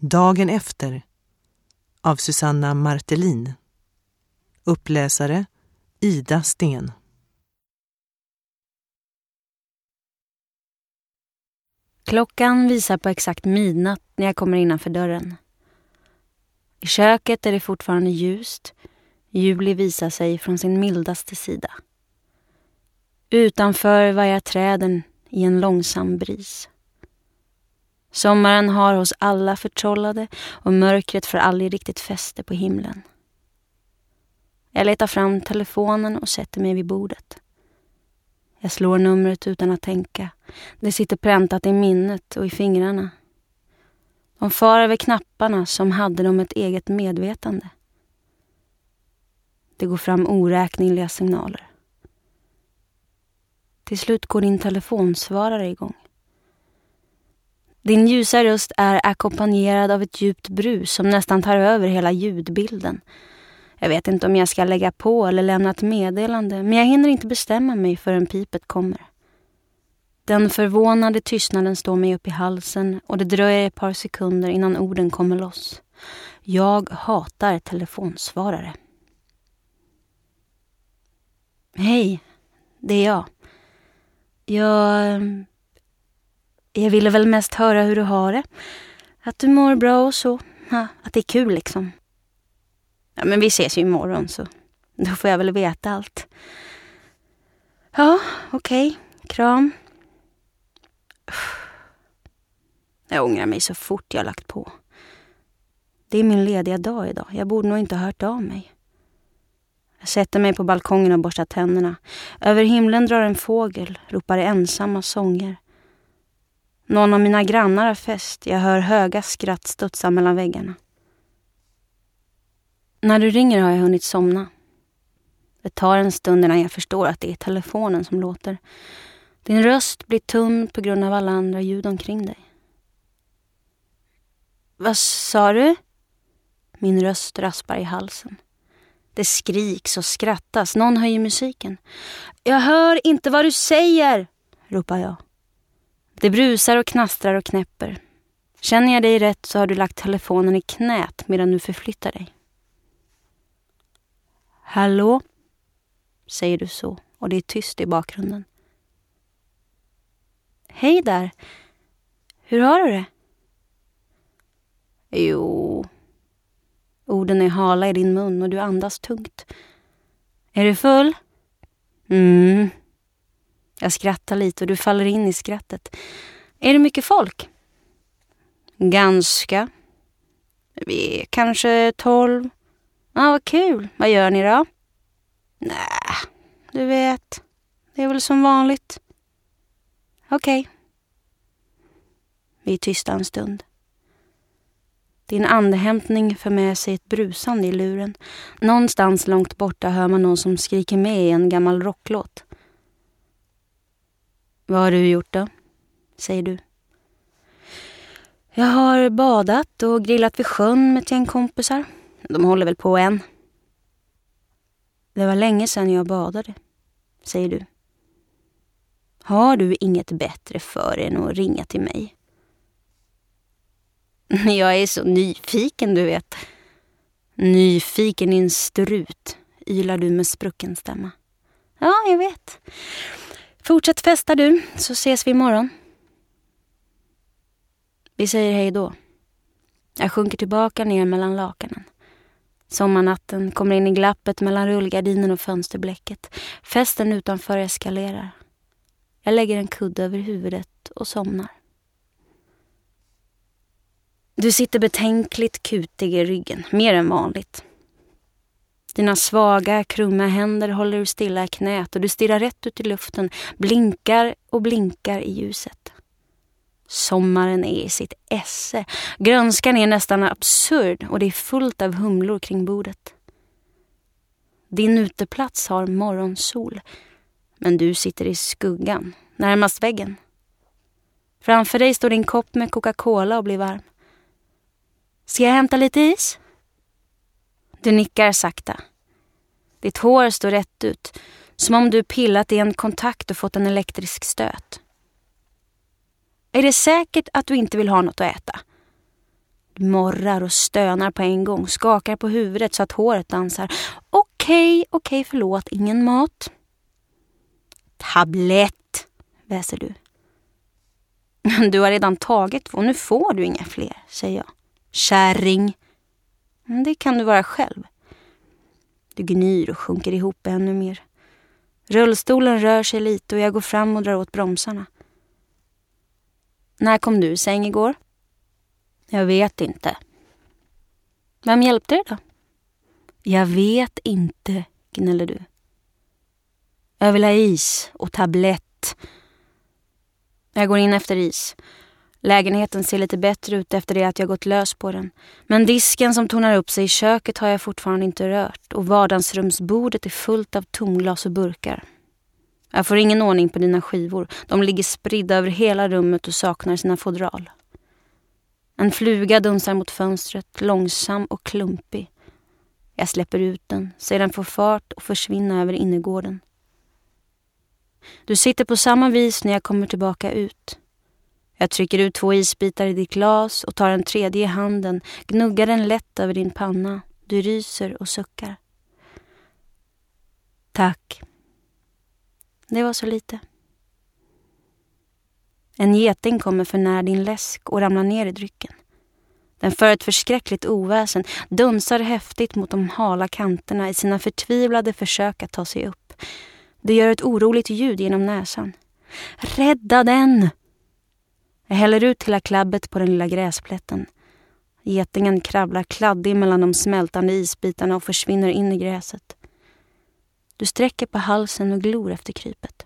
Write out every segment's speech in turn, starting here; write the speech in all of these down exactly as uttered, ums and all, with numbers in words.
Dagen efter av Susanna Martelin. Uppläsare Ida Sten. Klockan visar på exakt midnatt när jag kommer innanför dörren. I köket är det fortfarande ljust. Juli visar sig från sin mildaste sida. Utanför vajar träden i en långsam bris. Sommaren har hos alla förtrollade och mörkret får aldrig riktigt fäste på himlen. Jag letar fram telefonen och sätter mig vid bordet. Jag slår numret utan att tänka. Det sitter präntat i minnet och i fingrarna. De far över knapparna som hade de ett eget medvetande. Det går fram oräkneliga signaler. Till slut går din telefonsvarare igång. Din ljusa röst är ackompanjerad av ett djupt brus som nästan tar över hela ljudbilden. Jag vet inte om jag ska lägga på eller lämna ett meddelande, men jag hinner inte bestämma mig förrän pipet kommer. Den förvånade tystnaden står mig upp i halsen och det dröjer ett par sekunder innan orden kommer loss. Jag hatar telefonsvarare. Hej, det är jag. Jag... Jag ville väl mest höra hur du har det. Att du mår bra och så. Ja, att det är kul liksom. Ja, men vi ses ju imorgon så då får jag väl veta allt. Ja, okej. Okay. Kram. Jag ångrar mig så fort jag lagt på. Det är min lediga dag idag. Jag borde nog inte ha hört av mig. Jag sätter mig på balkongen och borstar tänderna. Över himlen drar en fågel, ropar ensamma sånger. Någon av mina grannar har fest. Jag hör höga skratt studsa mellan väggarna. När du ringer har jag hunnit somna. Det tar en stund innan jag förstår att det är telefonen som låter. Din röst blir tunn på grund av alla andra ljud omkring dig. Vad sa du? Min röst raspar i halsen. Det skriks och skrattas. Någon höjer musiken. Jag hör inte vad du säger, ropar jag. Det brusar och knastrar och knäpper. Känner jag dig rätt så har du lagt telefonen i knät medan du förflyttar dig. Hallå, säger du så och det är tyst i bakgrunden. Hej där, hur har du det? Jo, orden är hala i din mun och du andas tungt. Är du full? Mm. Jag skrattar lite och du faller in i skrattet. Är det mycket folk? Ganska. Vi är kanske tolv. Ja, ah, vad kul. Vad gör ni då? Nej, du vet. Det är väl som vanligt. Okej. Okay. Vi är tysta en stund. Din andehämtning för med sig ett brusande i luren. Någonstans långt borta hör man någon som skriker med i en gammal rocklåt. Vad har du gjort då? Säger du. Jag har badat och grillat vid sjön med ett gäng kompisar. De håller väl på än. Det var länge sedan jag badade, säger du. Har du inget bättre för än att ringa till mig? Jag är så nyfiken, du vet. Nyfiken i en strut, ylar du med sprucken stämma. Ja, jag vet. Fortsätt festa du, så ses vi imorgon. Vi säger hej då. Jag sjunker tillbaka ner mellan lakanen. Sommarnatten kommer in i glappet mellan rullgardinen och fönsterblecket. Festen utanför eskalerar. Jag lägger en kudde över huvudet och somnar. Du sitter betänkligt kutig i ryggen, mer än vanligt. Dina svaga, krumma händer håller du stilla i knät och du stirrar rätt ut i luften, blinkar och blinkar i ljuset. Sommaren är i sitt esse. Grönskan är nästan absurd och det är fullt av humlor kring bordet. Din uteplats har morgonsol, men du sitter i skuggan, närmast väggen. Framför dig står din kopp med Coca-Cola och blir varm. Ska jag hämta lite is? Du nickar sakta. Ditt hår står rätt ut, som om du pillat i en kontakt och fått en elektrisk stöt. Är det säkert att du inte vill ha något att äta? Du Du morrar och stönar på en gång, skakar på huvudet så att håret dansar. Okej, okej, förlåt, ingen mat. Tablett, väser du. Du har redan tagit två, nu får du inga fler, säger jag. Kärring. Det kan du vara själv. Du gnyr och sjunker ihop ännu mer. Rullstolen rör sig lite och jag går fram och drar åt bromsarna. När kom du i säng igår? Jag vet inte. Vem hjälpte dig då? Jag vet inte, gnäller du. Jag vill ha is och tablett. Jag går in efter is. Lägenheten ser lite bättre ut efter det att jag gått lös på den. Men disken som tonar upp sig i köket har jag fortfarande inte rört. Och vardagsrumsbordet är fullt av tomglas och burkar. Jag får ingen ordning på dina skivor. De ligger spridda över hela rummet och saknar sina fodral. En fluga dunsar mot fönstret, långsam och klumpig. Jag släpper ut den, ser den få fart och försvinna över innergården. Du sitter på samma vis när jag kommer tillbaka ut. Jag trycker ut två isbitar i ditt glas och tar en tredje i handen, gnuggar den lätt över din panna. Du ryser och suckar. Tack. Det var så lite. En geting kommer för nära din läsk och ramlar ner i drycken. Den för ett förskräckligt oväsen, dunsar häftigt mot de hala kanterna i sina förtvivlade försök att ta sig upp. Det gör ett oroligt ljud genom näsan. Rädda den! Jag häller ut hela klabbet på den lilla gräsplätten. Getingen kravlar kladdig mellan de smältande isbitarna och försvinner in i gräset. Du sträcker på halsen och glor efter krypet.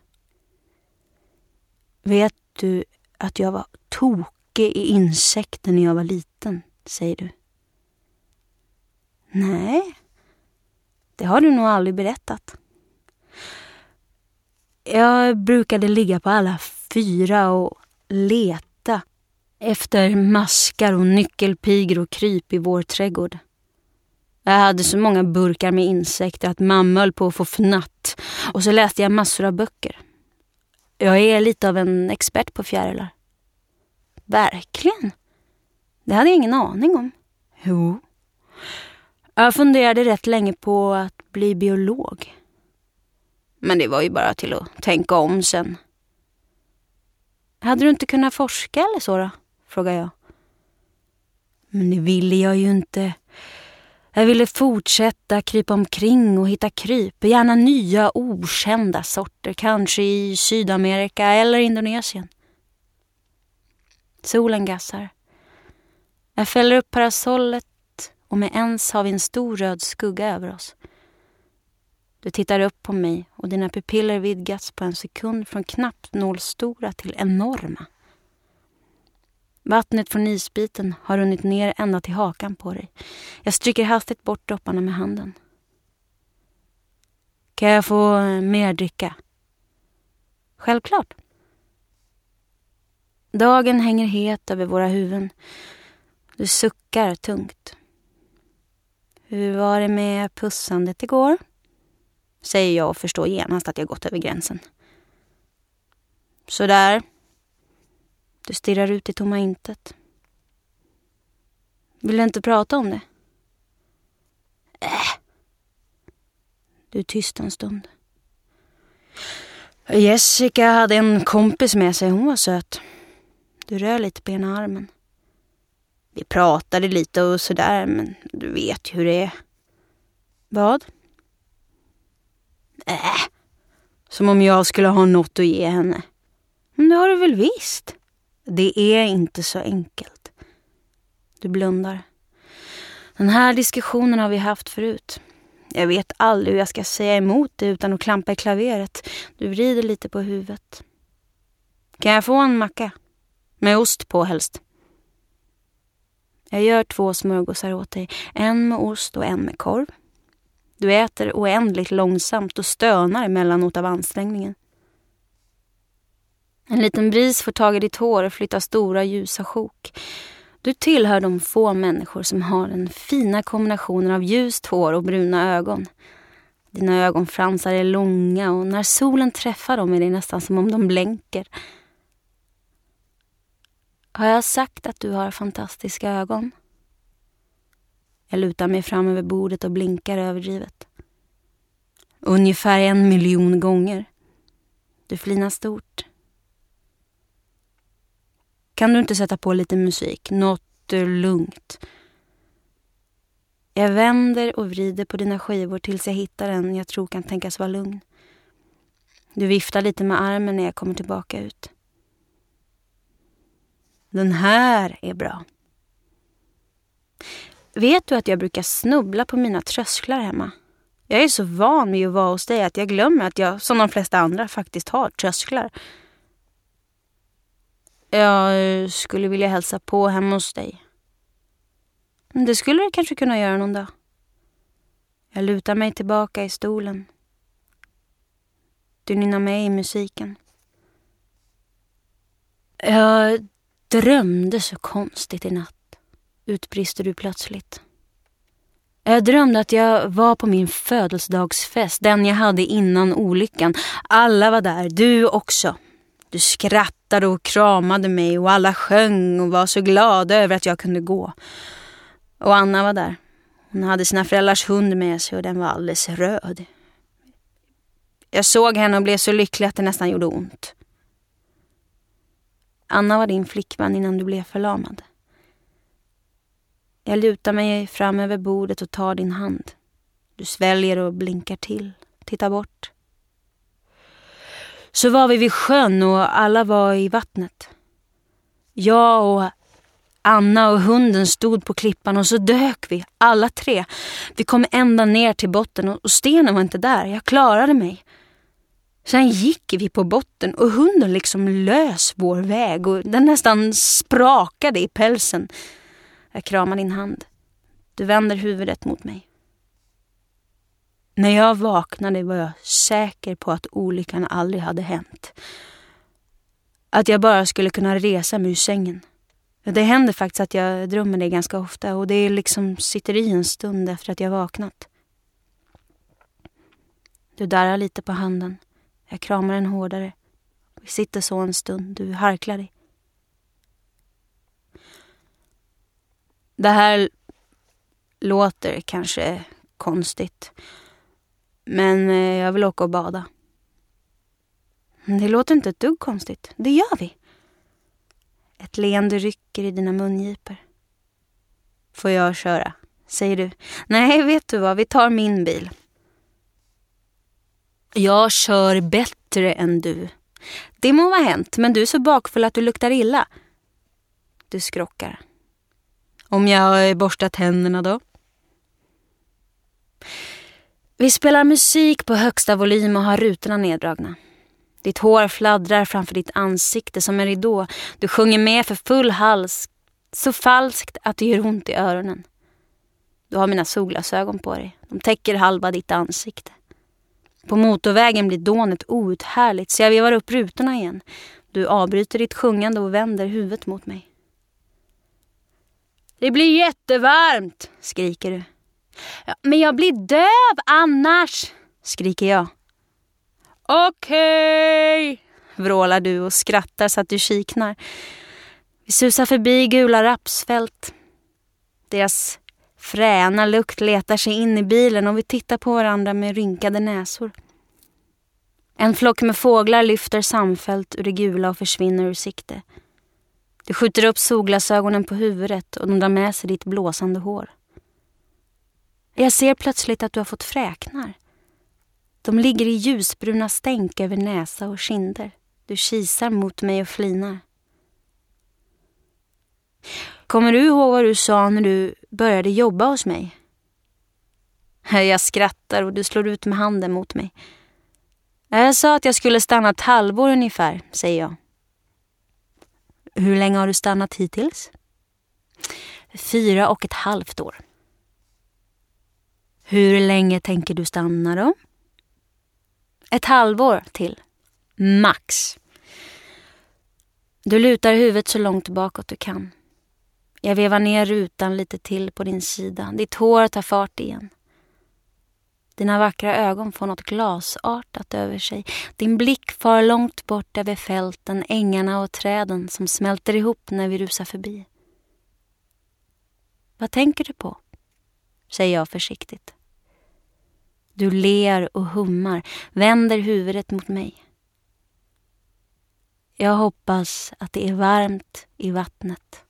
Vet du att jag var tokig i insekter när jag var liten, säger du. Nej, det har du nog aldrig berättat. Jag brukade ligga på alla fyra och leta efter maskar och nyckelpigor och kryp i vår trädgård. Jag hade så många burkar med insekter att mamma höll på att få fnatt. Och så läste jag massor av böcker. Jag är lite av en expert på fjärilar. Verkligen? Det hade jag ingen aning om. Jo. Jag funderade rätt länge på att bli biolog. Men det var ju bara till att tänka om sen. Hade du inte kunnat forska eller så då? Frågar jag. Men det ville jag ju inte. Jag ville fortsätta krypa omkring och hitta kryp. Gärna nya okända sorter. Kanske i Sydamerika eller Indonesien. Solen gassar. Jag fäller upp parasollet och med ens har vi en stor röd skugga över oss. Du tittar upp på mig och dina pupiller vidgas på en sekund från knappt nålstora till enorma. Vattnet från isbiten har runnit ner ända till hakan på dig. Jag stryker hastigt bort dropparna med handen. Kan jag få mer dricka? Självklart. Dagen hänger het över våra huvuden. Du suckar tungt. Hur var det med pussandet igår? Säger jag och förstår genast att jag gått över gränsen. Så där. Du stirrar ut i tomma intet. Vill du inte prata om det? Äh. Du är tyst en stund. Jessica hade en kompis med sig. Hon var söt. Du rör lite på ena armen. Vi pratade lite och sådär, men du vet hur det är. Vad? Äh. Som om jag skulle ha något att ge henne. Men det har du väl visst? Det är inte så enkelt. Du blundar. Den här diskussionen har vi haft förut. Jag vet aldrig hur jag ska säga emot det utan att klampa i klaveret. Du vrider lite på huvudet. Kan jag få en macka? Med ost på helst. Jag gör två smörgåsar åt dig. En med ost och en med korv. Du äter oändligt långsamt och stönar emellanåt av ansträngningen. En liten bris får tag i ditt hår och flyttar stora ljusa sjok. Du tillhör de få människor som har den fina kombinationen av ljust hår och bruna ögon. Dina ögonfransar är långa och när solen träffar dem är det nästan som om de blänker. Har jag sagt att du har fantastiska ögon? Jag lutar mig fram över bordet och blinkar överdrivet. Ungefär en miljon gånger. Du flinar stort. Kan du inte sätta på lite musik? Något lugnt. Jag vänder och vrider på dina skivor tills jag hittar en jag tror kan tänkas vara lugn. Du viftar lite med armen när jag kommer tillbaka ut. Den här är bra. Vet du att jag brukar snubbla på mina trösklar hemma? Jag är så van vid att vara hos dig att jag glömmer att jag, som de flesta andra, faktiskt har trösklar. Jag skulle vilja hälsa på hemma hos dig. Det skulle du kanske kunna göra någon dag. Jag lutar mig tillbaka i stolen. Du nynnar med i musiken. Jag drömde så konstigt i natt, utbrister du plötsligt. Jag drömde att jag var på min födelsedagsfest, den jag hade innan olyckan. Alla var där, du också. Du skrattade och kramade mig och alla sjöng och var så glada över att jag kunde gå. Och Anna var där. Hon hade sina föräldrars hund med sig och den var alldeles röd. Jag såg henne och blev så lycklig att det nästan gjorde ont. Anna var din flickvän innan du blev förlamad. Jag lutar mig fram över bordet och tar din hand. Du sväljer och blinkar till. Tittar bort. Så var vi vid sjön och alla var i vattnet. Jag och Anna och hunden stod på klippan och så dök vi, alla tre. Vi kom ända ner till botten och stenen var inte där. Jag klarade mig. Sen gick vi på botten och hunden liksom lös vår väg och den nästan sprakade i pälsen. Jag kramar din hand. Du vänder huvudet mot mig. När jag vaknade var jag säker på att olyckan aldrig hade hänt. Att jag bara skulle kunna resa mig ur sängen. Det händer faktiskt att jag drömmer det ganska ofta och det liksom sitter i en stund efter att jag vaknat. Du darrar lite på handen. Jag kramar den hårdare. Vi sitter så en stund. Du harklar dig. Det här låter kanske konstigt. Men jag vill åka och bada. Det låter inte ett dugg konstigt. Det gör vi. Ett leende rycker i dina mungipor. Får jag köra? Säger du. Nej, vet du vad? Vi tar min bil. Jag kör bättre än du. Det må vara hänt, men du är så bakfull att du luktar illa. Du skrockar. Om jag har borstat händerna då? Vi spelar musik på högsta volym och har rutorna neddragna. Ditt hår fladdrar framför ditt ansikte som en ridå. Du sjunger med för full hals, så falskt att det gör ont i öronen. Du har mina solglasögon på dig. De täcker halva ditt ansikte. På motorvägen blir dånet outhärligt så jag vevar upp rutorna igen. Du avbryter ditt sjungande och vänder huvudet mot mig. Det blir jättevarmt, skriker du. Ja, men jag blir döv annars, skriker jag. Okej, vrålar du och skrattar så att du kiknar. Vi susar förbi gula rapsfält. Deras fräna lukt letar sig in i bilen och vi tittar på varandra med rynkade näsor. En flock med fåglar lyfter samfällt ur det gula och försvinner ur sikte. Du skjuter upp solglasögonen på huvudet och de drar med sig ditt blåsande hår. Jag ser plötsligt att du har fått fräknar. De ligger i ljusbruna stänk över näsa och kinder. Du kisar mot mig och flinar. Kommer du ihåg vad du sa när du började jobba hos mig? Jag skrattar och du slår ut med handen mot mig. Jag sa att jag skulle stanna ett halvår ungefär, säger jag. Hur länge har du stannat hittills? Fyra och ett halvt år. Hur länge tänker du stanna då? Ett halvår till. Max. Du lutar huvudet så långt bakåt du kan. Jag vevar ner rutan lite till på din sida. Ditt hår tar fart igen. Dina vackra ögon får något glasartat över sig. Din blick far långt bort över fälten, ängarna och träden som smälter ihop när vi rusar förbi. Vad tänker du på? säger jag försiktigt. Du ler och hummar, vänder huvudet mot mig. Jag hoppas att det är varmt i vattnet.